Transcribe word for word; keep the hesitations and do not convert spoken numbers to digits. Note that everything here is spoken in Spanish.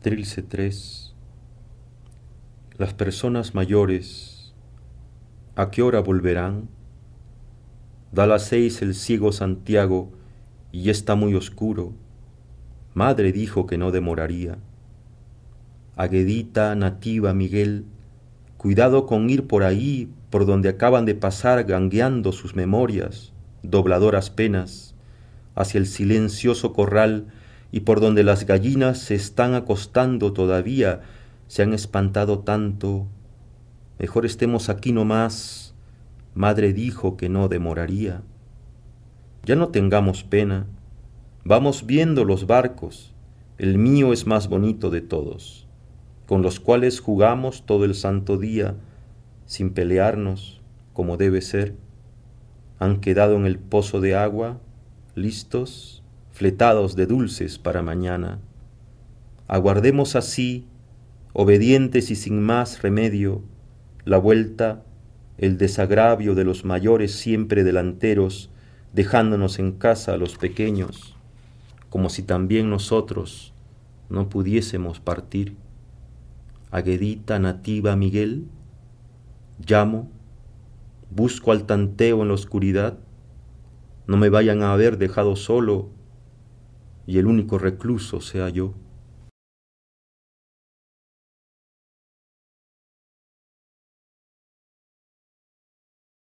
Trilce tres. Las personas mayores, ¿a qué hora volverán? Da las seis el ciego Santiago y ya está muy oscuro. Madre dijo que no demoraría. Aguedita, nativa, Miguel, cuidado con ir por ahí, por donde acaban de pasar gangueando sus memorias, dobladoras penas, hacia el silencioso corral y por donde las gallinas se están acostando todavía, se han espantado tanto. Mejor estemos aquí nomás, madre dijo que no demoraría. Ya no tengamos pena, vamos viendo los barcos, el mío es más bonito de todos, con los cuales jugamos todo el santo día, sin pelearnos, como debe ser. Han quedado en el pozo de agua, listos, fletados de dulces para mañana. Aguardemos así, obedientes y sin más remedio, la vuelta, el desagravio de los mayores siempre delanteros, dejándonos en casa a los pequeños, como si también nosotros no pudiésemos partir. Aguedita, nativa, Miguel, llamo, busco al tanteo en la oscuridad, no me vayan a haber dejado solo y el único recluso sea yo.